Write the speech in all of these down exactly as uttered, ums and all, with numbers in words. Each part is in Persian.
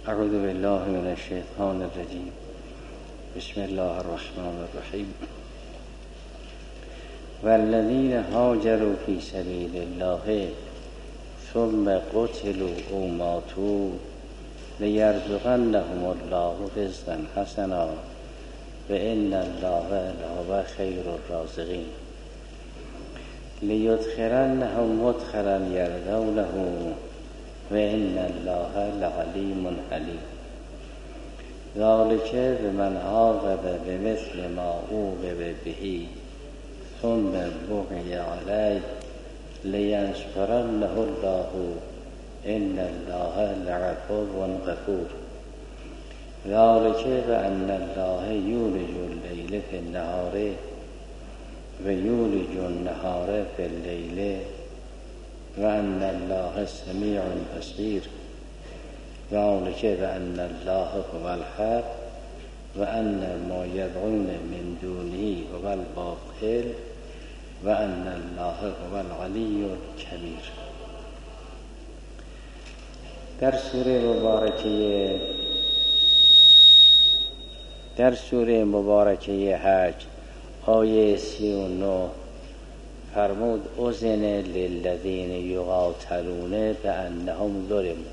اعوذ بالله من الشیطان الرجیم. بسم الله الرحمن الرحیم. والذین هاجروا فی سبیل الله ثم قتلوا او ماتوا لیرزقنهم الله رزقا حسنا و ان الله لهو خیر الرازقین لیدخلنهم مدخلا یرضونه و ان الله لعلیم حلیم. ذلک بمن عاقب بمثل ما عوقب به ثم بغی علیه لینصرنه الله ان الله لعفو غفور. ذلک بان الله یولج اللیل فی النهار و یولج النهار فی اللیل و ان الله سمیع بصیر. ذلک بان الله هو الحق و ان ما یدعون من دونه هو الباطل و ان الله هو العلی الکبیر. در سوره مبارکه در سوره مبارکه حج آیه سی و نه فرمود اذن للذین یقاتلون بانهم ظلموا.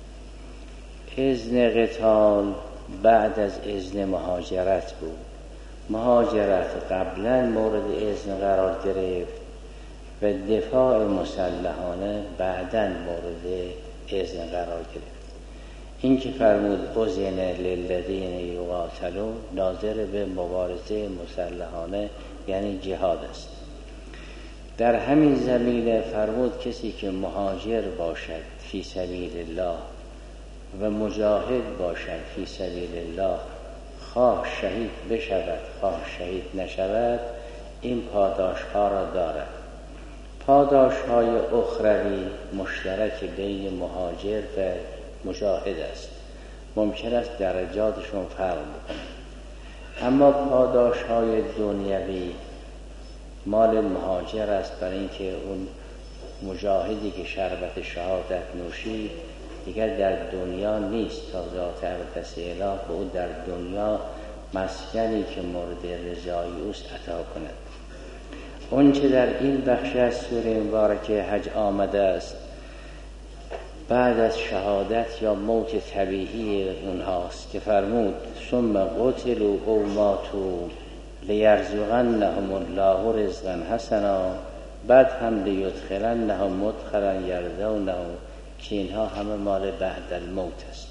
اذن قتال بعد از اذن مهاجرت بود. مهاجرت قبلا مورد اذن قرار گرفت و دفاع مسلحانه بعدا مورد اذن قرار گرفت. این که فرمود اذن للذین یقاتلون ناظر به مبارزه مسلحانه یعنی جهاد است. در همین زمینه فرمود کسی که مهاجر باشد فی سبیل الله و مجاهد باشد فی سبیل الله، خواه شهید بشود خواه شهید نشود، این پاداش ها را دارد. پاداش های اخروی مشترک بین مهاجر و مجاهد است. ممکن است درجاتشون فرق بکنه، اما پاداش های دنیوی مال مهاجر است، برای اینکه اون مجاهدی که شربت شهادت نوشید دیگر در دنیا نیست تا ذات اقدس اله به او در دنیا مسکنی که مورد رضای اوست عطا کند. اون چه در این بخش از سوره مبارکه حج آمده است بعد از شهادت یا موت طبیعی اونهاست که فرمود ثم قتلوا او ماتوا لیرزقنهم الله رزقا حسنا، بعد هم لیدخلنهم مدخلا یرضونه، که اینها همه مال بعد الموت است.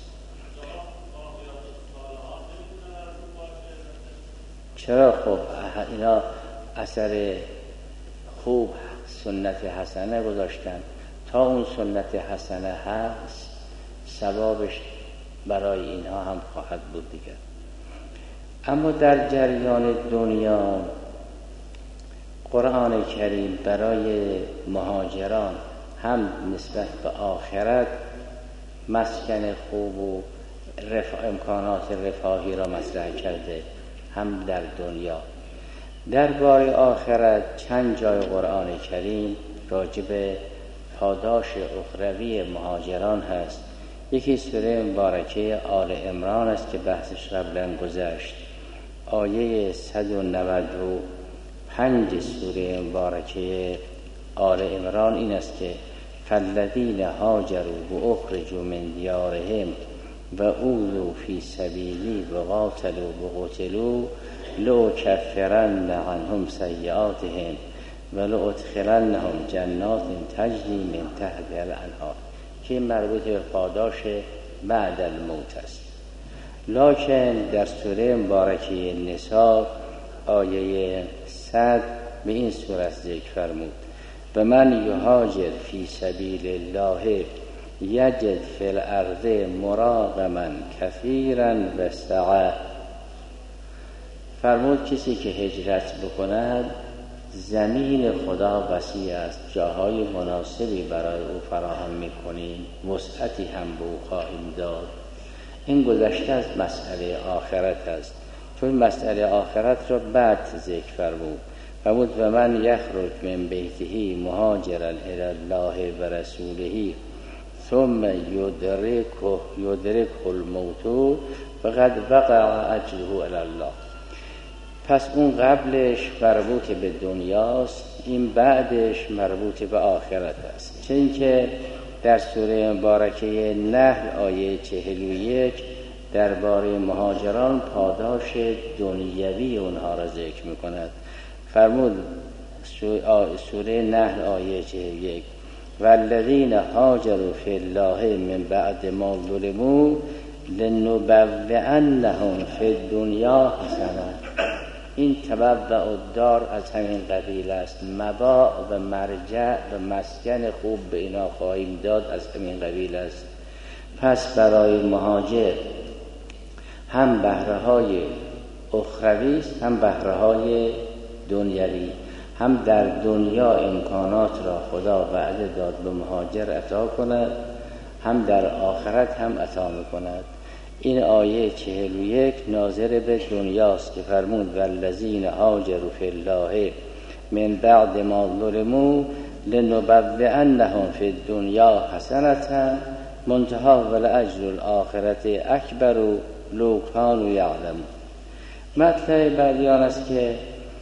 چرا؟ خب اینا اثر خوب سنت حسنه گذاشتن، تا اون سنت حسنه هست ثوابش برای اینها هم خواهد بود دیگر. اما در جریان دنیا قرآن کریم برای مهاجران هم نسبت به آخرت مسکن خوب و رفاه امکانات رفاهی را مطرح کرده، هم در دنیا. در باره آخرت چند جای قرآن کریم راجع به پاداش اخروی مهاجران هست. یکی سوره مبارکه آل عمران است که بحثش قبلا گذشت. آیه صد و نود و پنج سوره مبارکه آل عمران این است که فالذین هاجروا و اخرجوا من دیارهم و اوذوا فی سبیلی و قاتلوا و قتلوا لأکفرن عنهم سیئاتهم و لأدخلنهم جنات تجری من تحتها الانهار، که مربوط به پاداش بعد الموت است. لکن در سوره مبارکه نساء آیه صد به این صورت ذکر فرمود و من یهاجر فی سبیل الله یجد فی الارض مراغما کثیرا و سعه. فرمود کسی که هجرت بکند زمین خدا وسیع است، جاهای مناسبی برای او فراهم میکنیم، وسعتی هم به او خواهیم داد. این گذشته از مسئله آخرت است، چون مسئله آخرت را بعد ذکر فرمود. فرمود و من یخرج من بیته مهاجرا الی الله و رسوله ثم یدرک یدرک الموت فقد وقع اجره الی الله. پس اون قبلش مربوط به دنیاست، این بعدش مربوط به آخرت است. چه اینکه در سوره مبارکه نحل آیه چهل و یک درباره مهاجران پاداش دنیوی اونها را ذکر میکند. فرمود سوره نحل آیه چهل و یک والذین هاجروا فی الله من بعد ما ظلموا لنبوئنهم فی الدنیا حسنه. این تبوع الدار از همین قبیل است، مباع و مرجع و مسکن خوب به اینا خواهیم داد از همین قبیل است. پس برای مهاجر هم بهره‌های اخروی است، هم بهره‌های دنیوی. هم در دنیا امکانات را خدا وعده داد به مهاجر عطا کند، هم در آخرت هم عطا می‌کند. این آیه چهل و یک ناظر به دنیاست که فرمود والذین هاجروا فی الله من بعد ما ظلموا لنبوئنهم فی الدنیا حسنة منتهی ولأجر الآخرة اکبر لو کانوا یعلمون. مطلب بعدی آن است که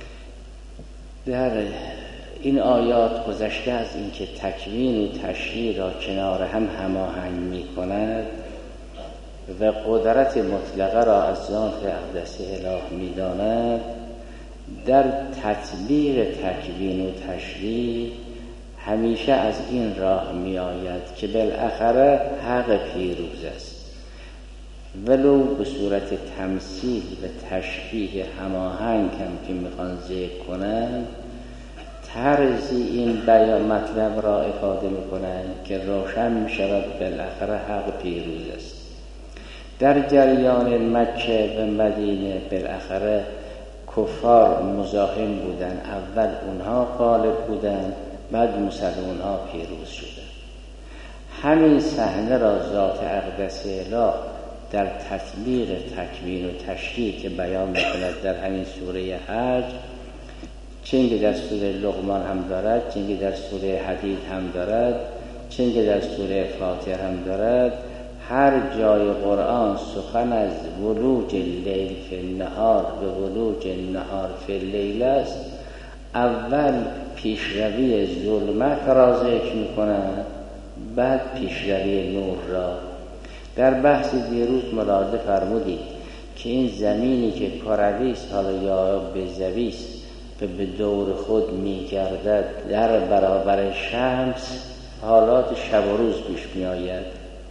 در این آیات گذشته از این که تکوین و تشریع را کنار هم هماهنگ می‌کند و قدرت مطلقه را از ذات اقدس اله می‌داند، در تطبیق تکوین و تشریع همیشه از این راه می‌آید که بالاخره حق پیروز است، ولو به صورت تمثیل و تشبیه هماهنگ هم که میخوان ذکر کنند، طرزی این بیان مطلب را افاده میکنند که روشن میشود بالاخره حق پیروز است. در جریان مکه و مدینه بالاخره کفار مزاحم بودند، اول اونها غالب بودند، بعد مسلمان ها پیروز شدند. همین صحنه را ذات اقدس اله در تطبیق تکوین و تشریع که بیان می‌کند در همین سوره حج، چنگه در سوره لقمان هم دارد، چنگه در سوره حدید هم دارد، چنگه در سوره فاتر هم دارد، هر جای قرآن سخن از ولوج اللیل فی النهار به ولوج النهار فی اللیل است، اول پیشروی ظلمت را ذکر می‌کند، بعد پیشروی نور را. در بحث دیروز ملاحظه فرمودید که این زمینی که کروی است حالا یا بیضوی است و به دور خود می‌گردد، در برابر شمس حالات شب و روز پیش می‌آید.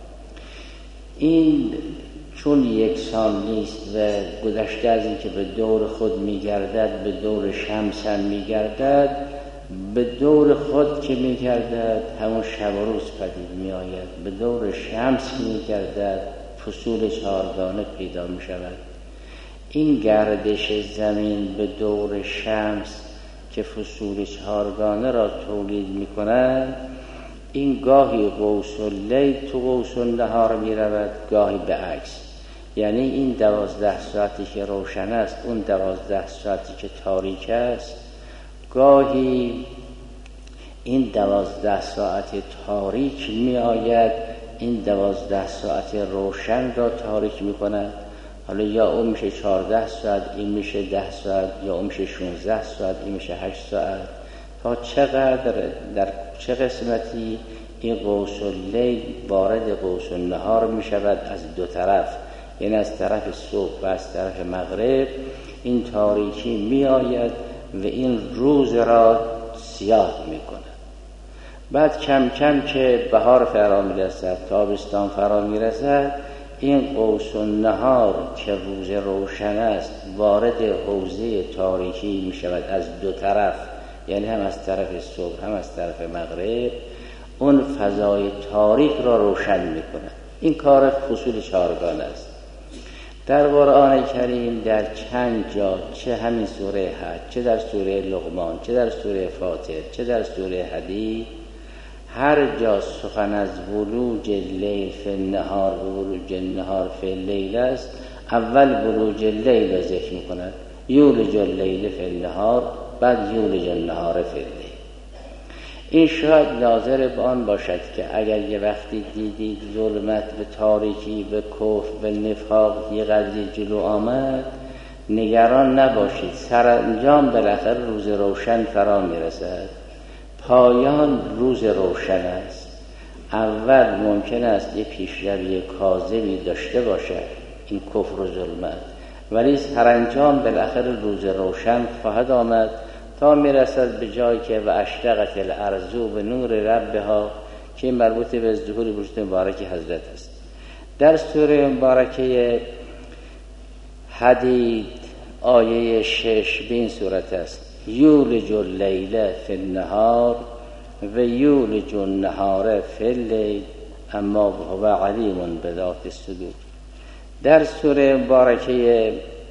این چون یکسان نیست و گذشته از این که به دور خود می‌گردد به دور شمس هم می‌گردد، به دور خود که می‌گردد همون شب و روز پدید می‌آید، به دور شمس می‌گردد فصول چهارگانه پیدا می‌شود. این گردش زمین به دور شمس که فصول چهارگانه را تولید می‌کند، این گاهی قوس اللیل تو قوس النهار می‌رود، گاهی به عکس. یعنی این دوازده ساعتی که روشن است، اون دوازده ساعتی که تاریک است، گاهی این دوازده ساعت تاریک می آید، این دوازده ساعت روشن را تاریک می کند. حالا یا اون میشه چهارده ساعت، این میشه ده ساعت، یا اون میشه شانزده ساعت، این میشه هشت ساعت. تا چقدر در چه قسمتی این قوس اللیل وارد قوس النهار می شود از دو طرف، یعنی از طرف صبح و از طرف مغرب این تاریکی می آید و این روز را سیاه می کند. بعد کم کم که بهار فرا می رسد، تابستان فرا می رسد، این قوس النهار که روز روشن است وارد حوزه تاریکی می شود از دو طرف، یعنی هم از طرف صبح هم از طرف مغرب، اون فضای تاریک را روشن می کند. این کار فصول چهارگانه است. در قرآن کریم در چند جا، چه همین سوره حج، چه در سوره لقمان، چه در سوره فاتر، چه در سوره حدید، هر جا سخن از ولوج اللیل فی النهار و ولوج النهار فی اللیل است، اول ولوج اللیل را ذکر می‌کند، یولج اللیل فی النهار، بعد یولج النهار فی اللیل. این شاید ناظر به آن باشد که اگر یه وقتی دیدید ظلمت به تاریکی به کفر به نفاق یه قضیه جلو آمد، نگران نباشید، سرانجام بالاخره روز روشن فرا میرسد. پایان روز روشن است. اول ممکن است یه پیشروی کاذبی داشته باشد این کفر و ظلمت، ولی سرانجام بالاخره روز روشن خواهد آمد تا میرسد به جایی که و اشرقت الارض به نور ربها، که مربوط به ظهور وجود مبارک حضرت است. در سوره مبارکه حدید آیه شش به این صورت است: یولج اللیل فی النهار و یولج النهار فی اللیل اما هو علیم بذات الصدور. در سوره مبارکه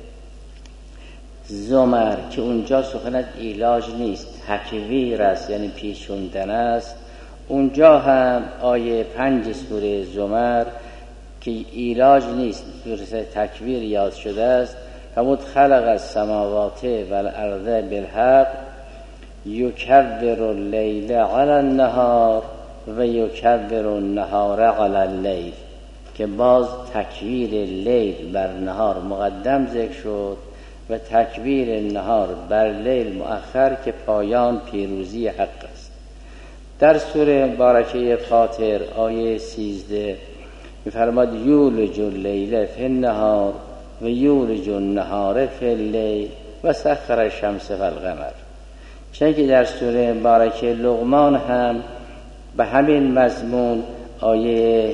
زمر که اونجا سخن ایلاج نیست، تکویر است، یعنی پیچوندن است، اونجا هم آیه پنج سوره زمر که ایلاج نیست، سوره تکویر یاد شده است: فمود خلق السماوات والارض بالحق یکبر اللیل علی النهار و یکبر النهار علی اللیل، که باز تکبیر لیل بر نهار مقدم ذکر شد و تکبیر نهار بر لیل مؤخر، که پایان پیروزی حق است. در سوره مبارکه فاطر آیه سیزده می‌فرماد: یولج اللیل فی النهار و یولج النهار فی اللیل و سخر الشمس والقمر. چون که در سوره مبارکه لقمان هم به همین مضمون آیه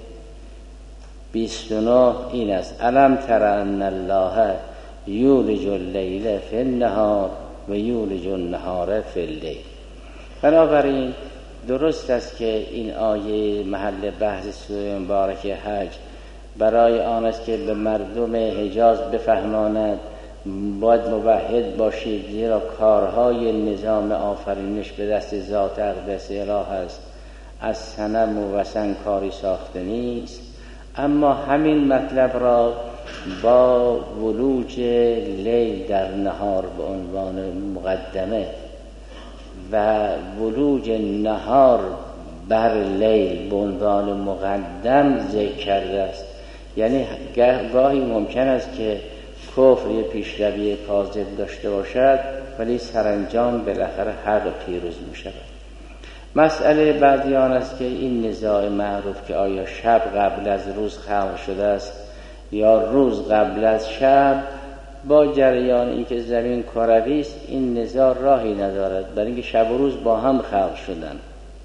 بیست و نه این است: الم تر ان الله یولج اللیل فی النهار و یولج النهار فی اللیل. بنابراین درست است که این آیه محل بحث سوره مبارکه حج برای آن است که به مردم حجاز بفهماند باید موحد باشید، زیرا کارهای نظام آفرینش به دست ذات اقدس اله است، از صنم و وثن کاری ساخته نیست. اما همین مطلب را با ولوج لیل در نهار به عنوان مقدمه و ولوج نهار بر لیل به عنوان مقدم ذکر کرده است. یعنی گاهی ممکن است که کفر یه پیشروی کاذب داشته باشد، ولی سرانجام بالاخره حق پیروز می شود. مسئله بعدی آن است که این نزاع معروف که آیا شب قبل از روز خلق شده است یا روز قبل از شب، با جریان اینکه زمین کروی است این نزاع راهی ندارد، برای اینکه شب و روز با هم خلق شدن.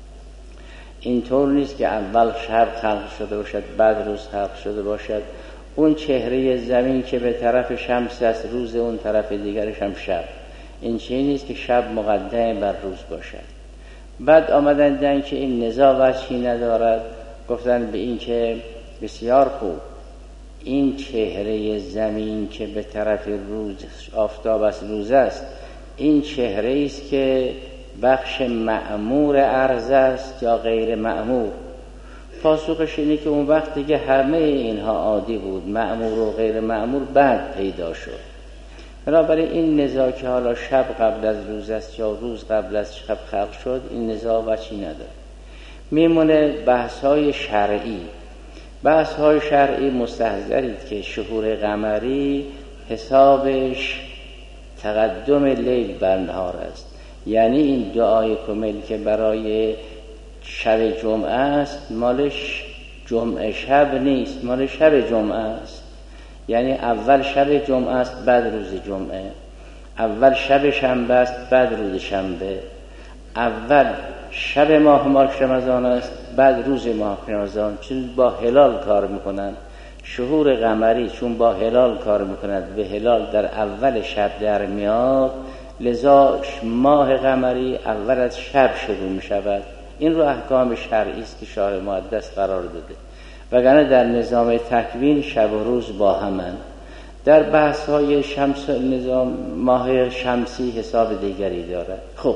اینطور نیست که اول شب خلق شده باشد بعد روز خلق شده باشد. اون چهره زمین که به طرف شمس است، روز اون طرف دیگرش هم شب. این چیزی نیست که شب مقدم بر روز باشد. بعد آمدن دیدن که این نزاع وجهی ندارد، گفتن به این که بسیار خوب، این چهره زمین که به طرف روز آفتاب است روز است، این چهره است که بخش مأمور ارض است یا غیر مأمور؟ پاسخش اینه که اون وقت دیگه همه اینها عادی بود، مأمور و غیر مأمور بعد پیدا شد. بنابراین این نزاع که حالا شب قبل از روز است یا روز قبل از شب خلق شد، این نزاع وجهی نداره. میمونه بحث‌های شرعی. بحث‌های شرعی مستحضرید که شهور قمری حسابش تقدم لیل بر نهار است. یعنی این دعای کامل که برای شب جمعه است مالش جمعه شب نیست، مال شب جمعه است. یعنی اول شب جمعه است بعد روز جمعه، اول شب شنبه است بعد روز شنبه، اول شب ماه ماه رمضان است بعد روز ماه رمضان. چون با هلال کار میکنن، شهور قمری چون با هلال کار میکنند و هلال در اول شب در میاد، لذا ماه قمری اول از شب شروع میشود. این رو احکام شرعی است که شارع مقدس قرار داده، وگرنه در نظام تکوین شب و روز با همن. در بحث های شمس نظام ماه شمسی حساب دیگری دارد. خب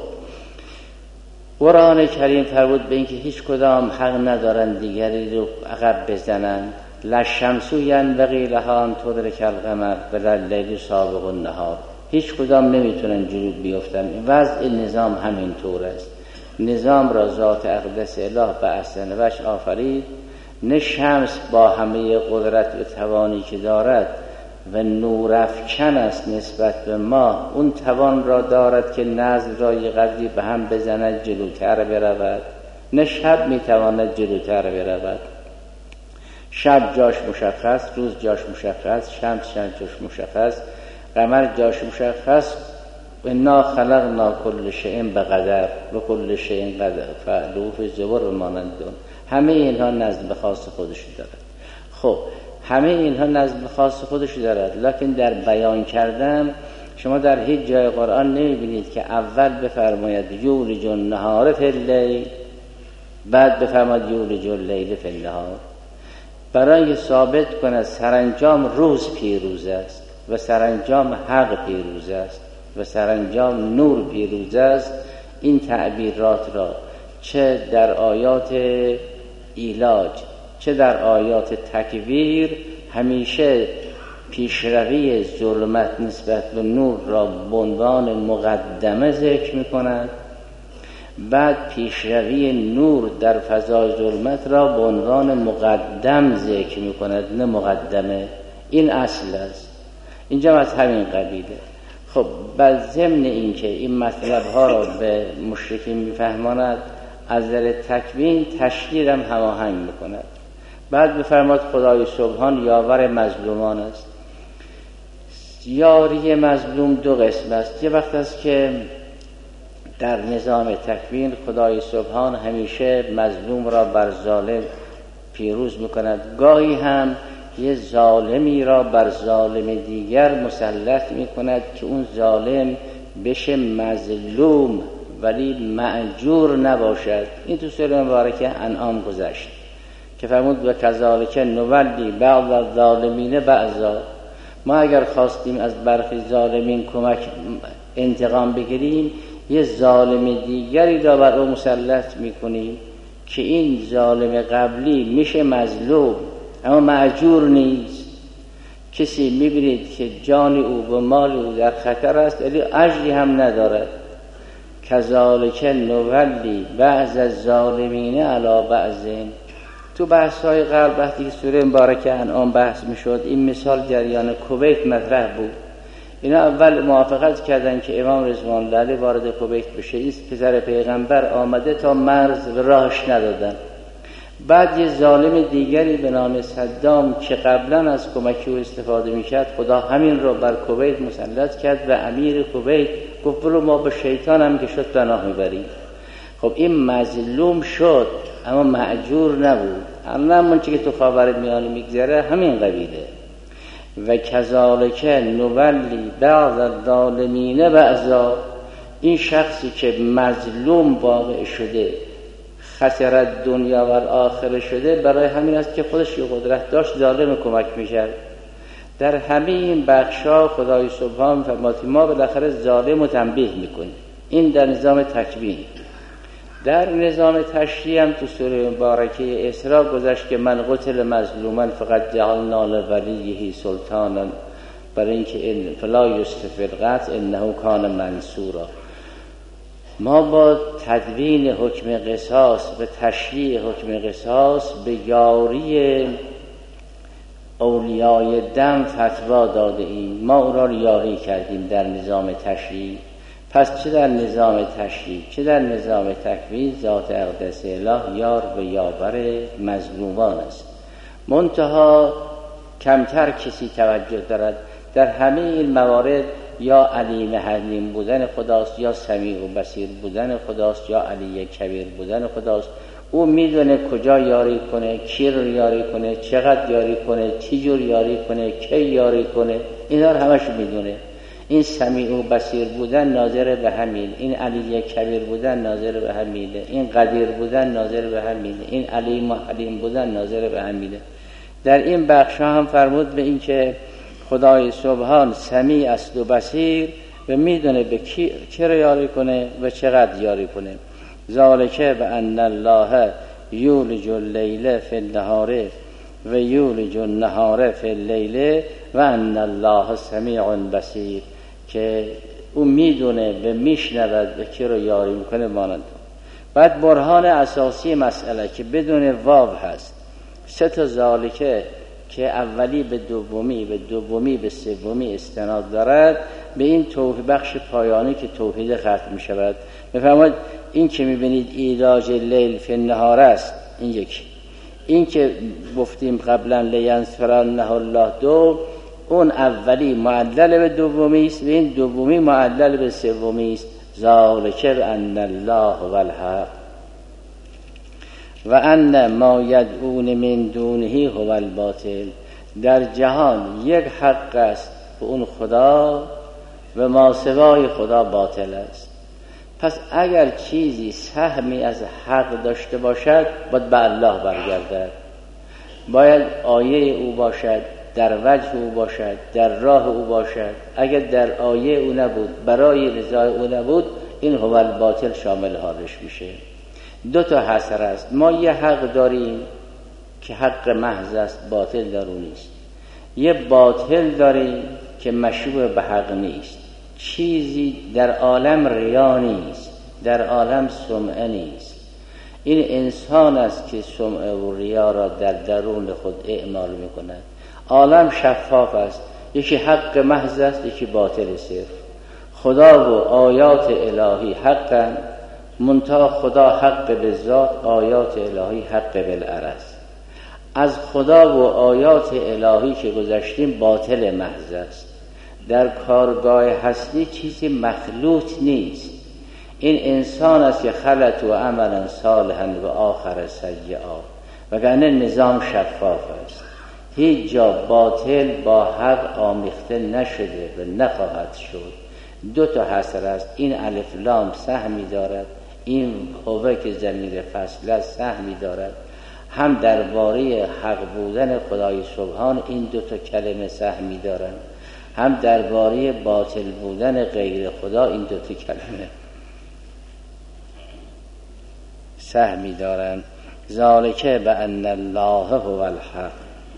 قرآن کریم فرمود به اینکه هیچ کدام حق ندارن دیگری رو عقب بزنن. لا شمسو ینبغی لها ان تدرک القمر ولا اللیل سابق النهار. هیچ کدام نمیتونن جلو بیفتن. وضع نظام همین طور است. نظام را ذات اقدس اله به احسن وجه آفرید، نه شمس با همه قدرت و توانی که دارد و نورافکن است نسبت به ما، اون توان را دارد که نزل را یه قدری به هم بزند جلوتر برود، نه شب میتواند جلوتر برود. شب جاش مشخص، روز جاش مشخص، شمس جاش مشخص، قمر جاش مشخص. انا خلقنا کل شیء بقدر و کل شیء قدر فعلوه فی زبر و مانندون. همه اینها نظم خاص خودش دارد. خب همه اینها نظم خاص خودش دارد، لکن در بیان کردن شما در هیچ جای قرآن نمیبینید که اول بفرماید یولج النهار فی اللیل، بعد بفرماید یولج اللیل فی النهار، برای ثابت کند سرانجام روز پیروز است و سرانجام حق پیروز است و سرانجام نور پیروز است. این تعبیرات را چه در آیات ایلاج چه در آیات تکویر همیشه پیشروی ظلمت نسبت به نور را به عنوان مقدمه ذکر می‌کند، بعد پیشروی نور در فضای ظلمت را به عنوان مقدم ذکر می‌کند نه مقدمه. این اصل است، اینجا از همین قبیله. خب بل ضمن این که این مطلب ها را به مشرکین میفهماند، از نظر تکوین تشریع هم هماهنگ میکند. بعد بفرماد خدای سبحان یاور مظلومان است. یاری مظلوم دو قسم است. یه وقت است که در نظام تکوین خدای سبحان همیشه مظلوم را بر ظالم پیروز میکند، گاهی هم یه ظالمی را بر ظالم دیگر مسلط میکند که اون ظالم بشه مظلوم ولی مأجور نباشد. این تو سوره مبارکه انعام گذشت که فرمود و کذالک نولی بعض الظالمین بعضا. ما اگر خواستیم از برخی ظالمین کمک انتقام بگیریم، یه ظالم دیگری را بر او مسلط میکنیم که این ظالم قبلی میشه مظلوم اما مأجور نیست. کسی میبینید که جان او و مال او در خطر است ولی اجری هم ندارد. کذالک نولی بعض الظالمین علی بعض. تو بحث‌های قبل وقتی که سوره مبارکه انعام بحث میشد، این مثال جریان کویت مطرح بود. اینا اول موافقت کردن که امام رضوان الله علیه وارد کویت بشه. این پسر پیغمبر آمده تا مرز و راهش ندادن. بعد یه ظالم دیگری به نام صدام که قبلا از کمکی او استفاده میکرد، خدا همین رو بر کویت مسلط کرد و امیر کویت گفت برو ما به شیطان هم که شد پناه میبریم. خب این مظلوم شد اما مأجور نبود. همون چی که تو خاورمیانه میگذره همین قبیله. و کذالک نولی بعض الظالمین بعضا. این شخصی که مظلوم واقع شده، خسارت دنیا و آخره شده، برای همین است که خودش یه قدرت داشت ظالم کمک می‌کرد. در همه این بخشا خدای سبحان فرمود ما بالاخره ظالم رو تنبیه میکنیم. این در نظام تکوین. در نظام تشریع هم تو سوره مبارکه اسراء گذشت که من قتل مظلوما فقط جعلنا لولیه سلطانا، برای اینکه ان فلا یسرف القتل انه کان منصورا. ما با تدوین حکم قصاص و تشریع حکم قصاص به یاری اولیای دم فتوا داده ایم. ما او را یاری کردیم در نظام تشریع. پس چه در نظام تشریع چه در نظام تکوین ذات اقدس اله یار و یاور مظلومان است. منتها کمتر کسی توجه دارد. در همه این موارد یا علیم حلیم بودن خداست، یا سمیع و بصیر بودن خداست، یا علی کبیر بودن خداست. او میدونه کجا یاری کنه، کی رو یاری کنه، چقدر یاری کنه، چی جور یاری کنه، کی یاری کنه. اینا رو همش میدونه. این سمیع و بصیر بودن ناظر به همین، این علی کبیر بودن ناظر به همینه، این قدیر بودن ناظر به همینه، این علیم و حلیم بودن ناظر به همینه. در این بخش هم فرمود به این که خدای سبحان سمیع است و بصیر و میدونه به کی چه رو یاری کنه و چقدر یاری کنه. ذالک و ان الله یولج اللیل فی النهار و یولج النهار فی اللیل و ان الله سمیع بصیر، که او میدونه و میشنود و کی رو یاری میکنه مانند. بعد برهان اساسی مسئله که بدون واو هست، سه تا ذالکه که اولی به دومی، به دومی به سومی استناد دارد، به این توحید بخش پایانی که توحید ختم می شود. بفرمایید این که می بینید ایلاج لیل فی النهار است، این یکی. این که گفتیم قبلا لینصرنه الله دو، اون اولی معلل به دومی است و این دومی معلل به سومی است. ذالک بان الله هو الحق و ان ما یدعون من دونه هو الباطل. در جهان یک حق است و اون خدا و ما سوای خدا باطل است. پس اگر چیزی سهمی از حق داشته باشد باید به الله برگردد، باید آیه او باشد، در وجه او باشد، در راه او باشد. اگر در آیه او نبود، برای رضای او نبود، این هو الباطل شامل حالش میشه. دو تا حصر است. ما یه حق داریم که حق محض است، باطل در اون نیست. یه باطل داریم که مشروع به حق نیست. چیزی در عالم ریا نیست، در عالم سمعه نیست. این انسان است که سمعه و ریا را در درون خود اعمال میکند. عالم شفاف است، یکی حق محض است، یکی باطل صرف. خدا و آیات الهی حقا، منتها خدا حق به ذات، آیات الهی حق بالعرض. از خدا و آیات الهی که گذشتیم باطل محض است. در کارگاه هستی چیزی مخلوط نیست. این انسان است که خلط و عملا صالحا و آخر سیئا، وگرنه نظام شفاف است. هیچ جا باطل با حق آمیخته نشده و نخواهد شد. دو تا حصر است. این الف لام سهمی دارد، این هوه که ضمیر فصل است سهمی دارد. هم درباره حق بودن خدای سبحان این دو تا کلمه سهمی دارند، هم درباره باطل بودن غیر خدا این دو تا کلمه سهمی دارند. ذالک بان الله هو الحق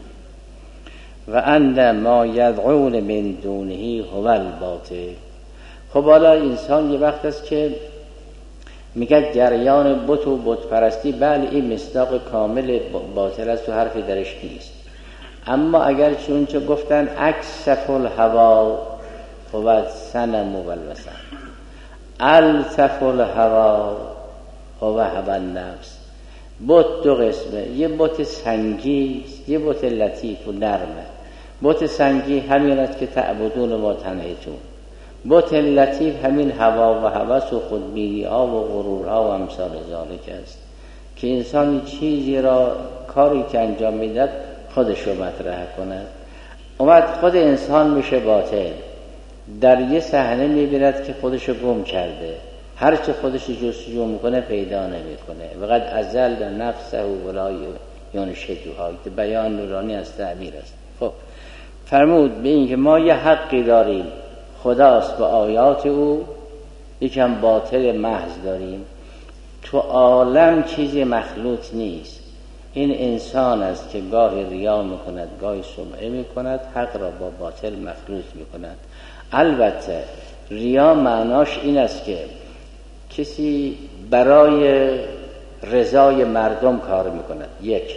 و ان ما یدعون من دونه هو الباطل. خب حالا انسان یه وقت است که میگه جریان بت و بت پرستی، بله این مصداق کامل باطل است و حرفی درش نیست. اما اگر چون چه گفتن اکسف الهوا هو صنم و الوثن، الطف الهوا هو هوى النفس. بت دو قسمه، یه بت سنگی است، یه بت لطیف و نرمه. بت سنگی همین است که تعبدون ما تنهیتون. بت لطیف همین هوا و هوس و خودبینی ها و غرورها و امثال ذالک است که انسان چیزی را، کاری که انجام میدهد خودش رو مطرح کند. اومد خود انسان میشه باطل، در یه صحنه میبیند که خودش رو گم کرده، هرچه خودش جستجو میکنه پیدا نمیکنه. وقد ازل در نفسه و ولا ینشدها، بیان نورانی از تعبیر است. خب فرمود به این که ما یه حقی داریم، خداست و آیات او، یکم باطل محض داریم. تو عالم چیزی مخلوط نیست. این انسان است که گاهی ریا میکند، گاهی سمعه میکند، حق را با باطل مخلوط میکند. البته ریا معناش این است که کسی برای رضای مردم کار میکند، یک،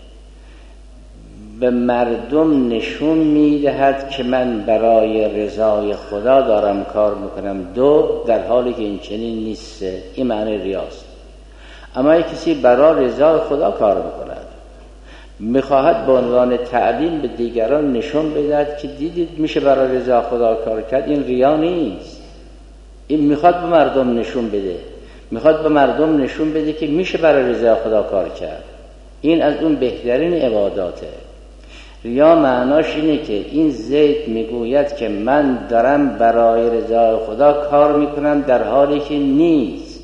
به مردم نشون میدهد که من برای رضای خدا دارم کار میکنم، دو، در حالی که این چنین نیست. این معنی ریاست. اما یک کسی برای رضای خدا کار میکند، میخواهد به عنوان تعلیم به دیگران نشون بدهد که دیدید میشه برای رضا خدا کار کرد، این ریا نیست. این میخواد به مردم نشون بده، میخواد به مردم نشون بده که میشه برای رضا خدا کار کرد. این از اون بهترین عباداته. ریا معناش اینه که این زید میگوید که من دارم برای رضای خدا کار میکنم در حالی که نیست.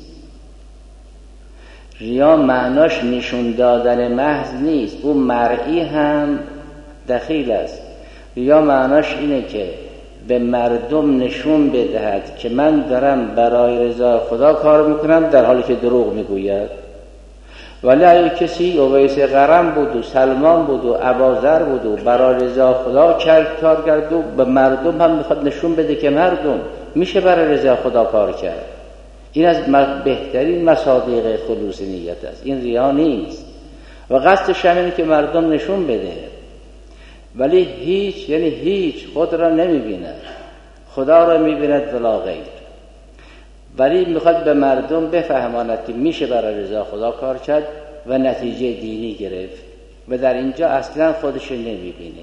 ریا معناش نشون دادن محض نیست، اون مرئی هم دخیل است. ریا معناش اینه که به مردم نشون بدهد که من دارم برای رضای خدا کار میکنم در حالی که دروغ میگوید. ولی اگه کسی اویس قرن بود و سلمان بود و اباذر بود و برای رضا خدا کار کرد و به مردم هم میخواد نشون بده که مردم میشه برای رضا خدا کار کرد، این از بهترین مصادیق خلوص نیت است. این ریا نیست و قصدش همینه که مردم نشون بده، ولی هیچ یعنی هیچ خود را نمیبیند، خدا را میبیند ولا غیر، ولی میخواد به مردم بفهماند که میشه برای رضا خدا کار کرد و نتیجه دینی گرفت و در اینجا اصلا خودش نمیبینه.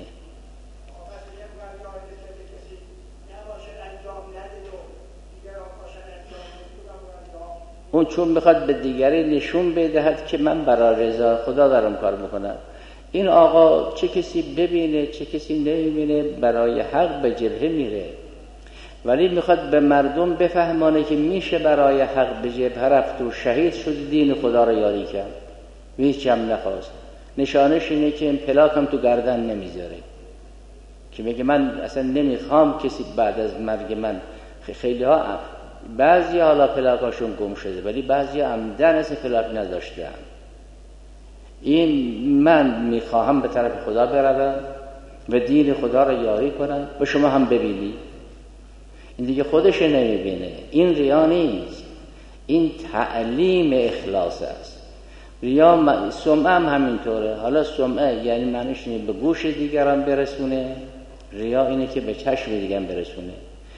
اون چون میخواد به دیگری نشون بدهد که من برای رضا خدا دارم کار میکنم. این آقا چه کسی ببینه چه کسی نمیبینه برای حق به جبهه میره، ولی میخواد به مردم بفهمانه که میشه برای حق به جبهه رفت و شهید شد دین خدا را یاری کرد و هیچ هم نخواست. نشانش اینه که این پلاک هم تو گردن نمیذاره که میگه من اصلا نمیخوام کسی بعد از مرگ من. خیلی ها بعضی حالا پلاکاشون گم شده ولی بعضی عمدن از پلاک نذاشتن. این من میخواهم به طرف خدا بروم و دین خدا را یاری کنم و شما هم ببینی. این دیگه خودش نمیبینه. این ریا نیست، این تعلیم اخلاص است. ریا سمعه هم همینطوره. حالا سمعه یعنی معنیش اینه به گوش دیگران برسونه، ریا اینه که به چشم دیگران برسونه.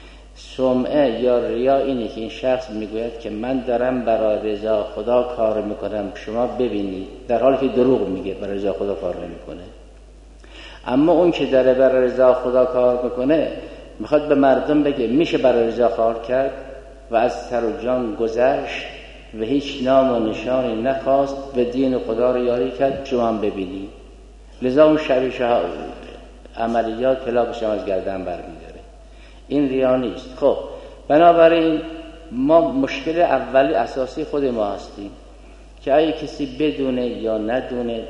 سمعه یا ریا اینه که این شخص میگوید که من دارم برای رضا خدا کار میکنم شما ببینید، در حالی که دروغ میگه، برای رضا خدا کار نمیکنه. اما اون که داره برای رضا خدا کار میکنه میخواد به مردم بگه میشه برای رضا کار کرد و از سر و جان گذشت و هیچ نام و نشانی نخواست و دین خدا رو یاری کرد، شما هم ببینید. لذا اون شبیه ها عملیات پلاکش هم از گردن برمیداره. این ریا نیست. خب بنابراین ما مشکل اولی اساسی خود ما هستیم که اگه کسی بدونه یا ندونه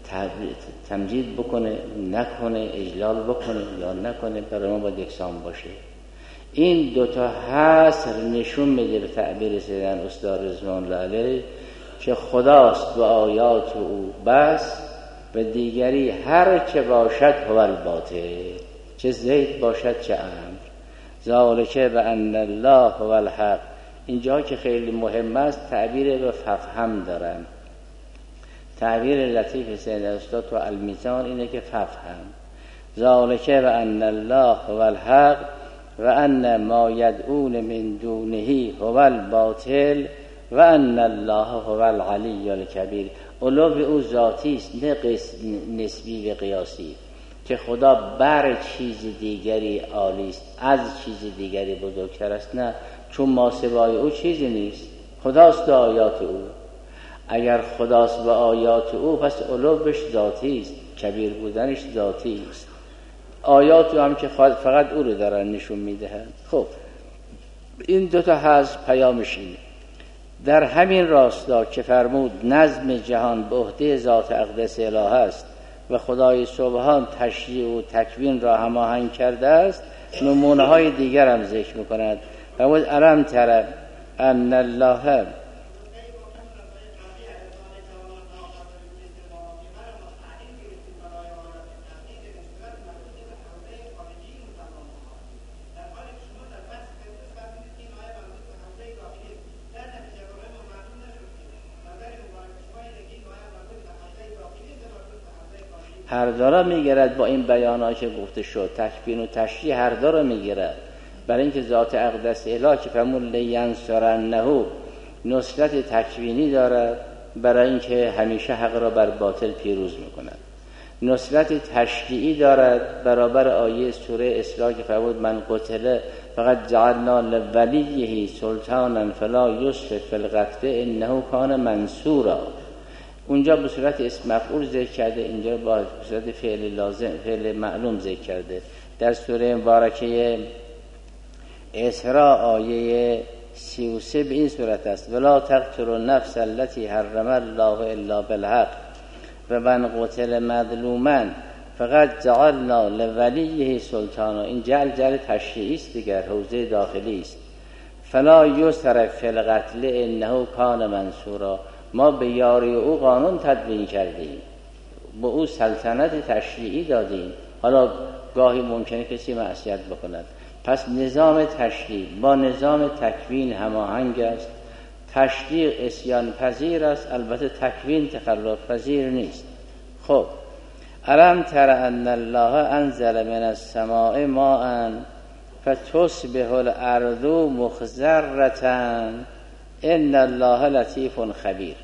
تمجید بکنه نکنه، اجلال بکنه یا نکنه، برای ما باید یکسان باشه. این دوتا حصر نشون میده به تعبیر سیدن استاد رضوان الله علیه که خداست و آیات او بس و دیگری هر چه باشد هو الباطل، چه زید باشد چه امر. ذالک بان الله هو الحق. اینجا که خیلی مهم است تعبیر به ففهم دارن. تعبیر لطیف سید استاد تو المیزان اینه که ففهم. ذالک بان الله هو الحق و ان ما یدعون من دونه هو الباطل و ان الله هو العلی الکبیر. علو او ذاتی است نه نسبی و قیاسی، که خدا بر چیز دیگری عالی است، از چیز دیگری بزرگتر است. نه، چون ما سوای او چیزی نیست. خداست و آیات او. اگر خداست و آیات او پس علوش ذاتی است، کبیر بودنش ذاتی است. آیات او هم که فقط او رو دارن نشون میدهند. خب این دوتا حزب پیامش اینه. در همین راستا که فرمود نظم جهان به عهده ذات اقدس اله است و خدای سبحان تشریع و تکوین را هماهنگ کرده است، نمونه های دیگر هم ذکر میکند. فرمود الم تر ان الله هر دارا میگرد. با این بیانات که گفته شد تکوین و تشریع هر دارا میگرد، برای اینکه ذات اقدس اله که فرمود لینصرنه نصرت تکوینی دارد، برای اینکه همیشه حق را بر باطل پیروز میکند. نصرت تشریعی دارد برابر آیه سوره اسراء که فرمود من قتل فقط جعلنا لولیه سلطانا فلا یسرف فی القتل انه کان منصورا. اونجا به صورت اسم مفعول ذکر کرده، اینجا با صورت فعل لازم فعل معلوم ذکر کرده. در سوره مبارکه اسراء آیه سی و سه به این صورت است ولا تقتلوا النفس التي حرم الله الا بالحق و من قتل مظلوما فقط جعلنا لولیه سلطانا. این جعل جعل تشریعی است دیگر، حوزه داخلی است. فلا یسرف فی القتل انه کان منصورا. ما به یاری او قانون تدوین کردیم، به او سلطنت تشریعی دادیم. حالا گاهی ممکنه کسی معصیت بکند، پس نظام تشریع با نظام تکوین هماهنگ است تشدیق اسیان پذیر است، البته تکوین تخلف پذیر نیست. خب الم تر ان الله انزل من السماء ماء فتصبح الارض مخضرة ان الله لطیف خبیر.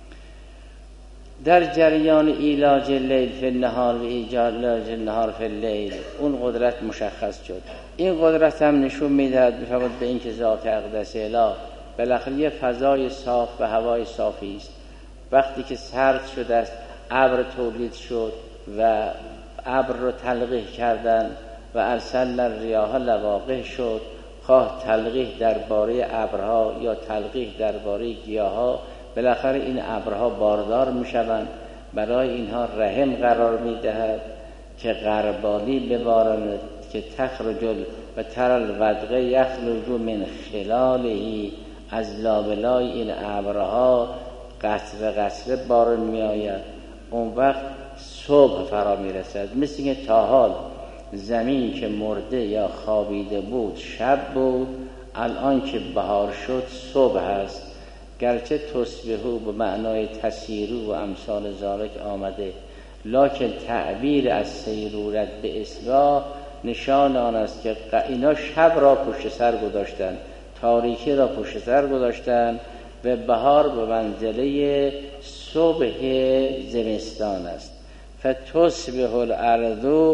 در جریان ایلاج لیل فی النهار و ایلاج النهار فی اللیل اون قدرت مشخص شد. این قدرت هم نشون میدهد میفهمد به این که ذات اقدس اله بالاخره یه فضای صاف و هوای صافی است. وقتی که سرد شده است ابر تولید شد و ابر رو تلقیح کردن و ارسل الریاح لواقح شد، خواه تلقیح درباره ابرها یا تلقیح درباره گیاها، بالاخره این ابرها باردار میشوند، برای اینها رحم قرار میدهد که غربالی بباراند که تخرج و تر الودق یخرج من خلالهی، از لابلای این ابرها قطره قطره باران می آید. اون وقت صبح فرا می رسد. مثل که تا حال زمین که مرده یا خوابیده بود شب بود، الان که بهار شد صبح هست. گرچه تصبحو به معنای تسیرو و امثال ذالک آمده، لکن تعبیر از سیرورت به اصلاح نشان آن است که اینا شب را پشت سر گذاشتن، تاریکی را پشت سر گذاشتن و بهار به منزله صبح زمستان است. فتصبح الارض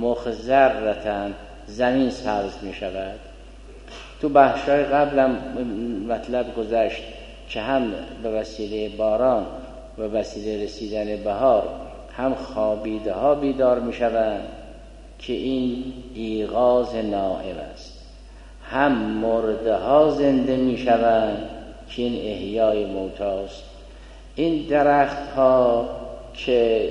مخضرة، زمین سبز می شود. تو بحث‌های قبلم مطلب گذشت که هم به وسیله باران و وسیله رسیدن بهار هم خوابیده ها بیدار می شوند که این ایقاظ نائم است، هم مرده ها زنده می شوند که این احیای موتاست. این درخت ها که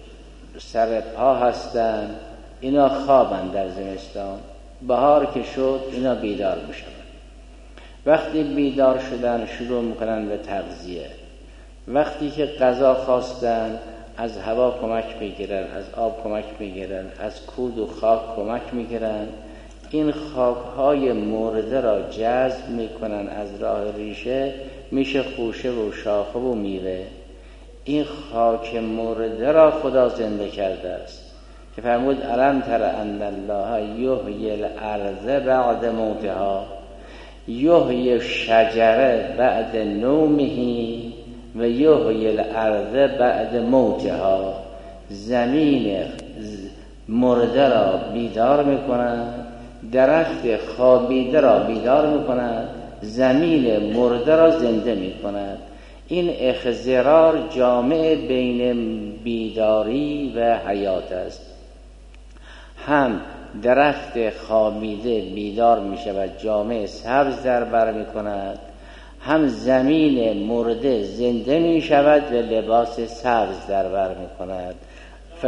سر پا هستند اینا خوابند در زمستان، بهار که شد اینا بیدار می شوند. وقتی بیدار شدن شروع میکنن به تغذیه، وقتی که غذا خواستن از هوا کمک میگیرن، از آب کمک میگیرن، از کود و خاک کمک میگیرن. این خاکهای مرده را جذب میکنن از راه ریشه، میشه خوشه و شاخه و میوه. این خاک مرده را خدا زنده کرده است که فرمود الم تر ان الله یحیی الارض بعد موتها، یحیی الشجره بعد نومه و یحیی الارض بعد موتها. زمین مرده را بیدار میکنند، درخت خوابیده را بیدار میکنند، زمین مرده را زنده میکنند. این اخضرار جامع بین بیداری و حیات است. هم درخت خوابیده بیدار می شود، جامع سبز در بر می کند، هم زمین مرده زنده می شود و لباس سبز در بر می کند. ف...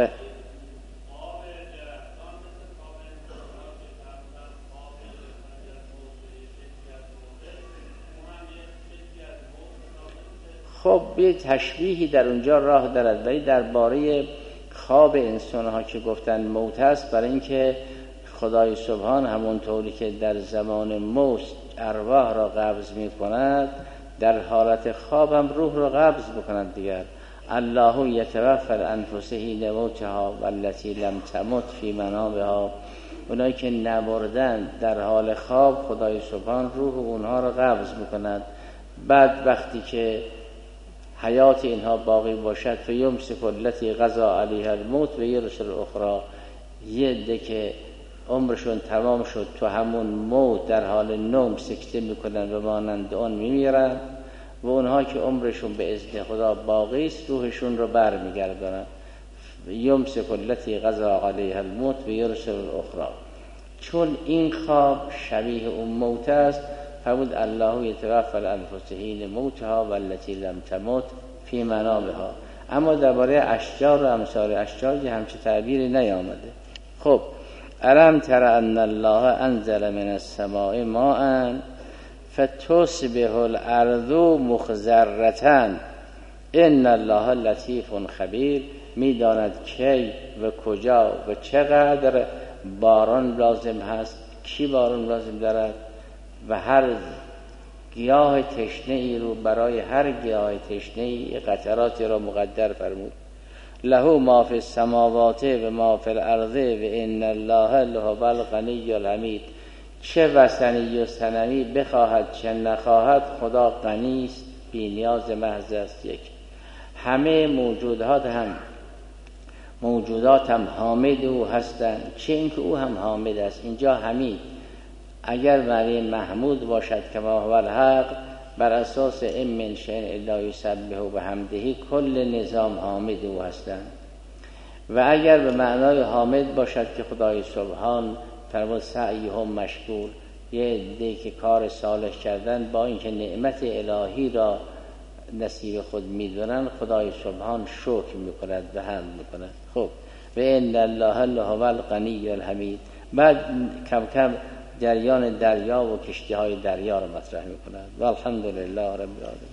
خب یه تشبیهی در اونجا راه دارد، ولی درباره خواب انسان ها که گفتن موت است، برای اینکه خدای سبحان همونطوری که در زمان موت ارواح را قبض می کند، در حالت خواب هم روح را قبض بکند دیگر. الله یتوفی الانفس حین موتها والتی لم تمت فی منامها. اونایی که نمردن در حال خواب خدای سبحان روح اونها را قبض میکند. بعد وقتی که حیات اینها باقی باشد فیمسک التی قضا علیها الموت و یرسل الاخری. یه عده که عمرشون تمام شد تو همون موت در حال نوم سکته میکنن و مانند اون میمیرن، و اونها که عمرشون به اذن خدا باقی است روحشون رو بر میگردانن. یمسک التی قضا علیها الموت و یرسل الاخری. چون این خواب شبیه اون موت است، فرمود الله یتوفی الانفس حین موتها والتی لم تمت فی منامها. اما درباره اشجار و امثال اشجار که همچه تعبیری نیامده. خب الم تر ان الله انزل من السماء ماء فتصبح الارض مخضرة ان الله لطیف خبیر. میداند کی و کجا و چقدر باران لازم هست، کی باران لازم دارد، و هر گیاه تشنه ای رو برای هر گیاه تشنه ای قطراتی را مقدر فرمود. له ما فی السماوات و ما فی الارض و ان الله لهو الغنی الحمید. چه وثنی و صنمی بخواهد چه نخواهد، خدا غنی است، بی نیاز محض است. یک همه موجودات هم موجودات هم حامد او هستند، چه اینکه او هم حامد است. اینجا حمید اگر معنی محمود باشد که ما هو الحق، بر اساس ام من شیء الا یسبح بحمده، کل نظام حامد او هستند. و اگر به معنای حامد باشد که خدای سبحان فرمود سعیهم مشکور، یه عده‌ای که کار صالح کردن با اینکه نعمت الهی را نصیب خود میدونن، خدای سبحان شکر میکند و حمد میکند. خب و ان الله لهو الغنی الحمید. بعد کم کم جریان دریا و کشتی های دریا را مطرح میکند. و الحمدلله رب العالمین.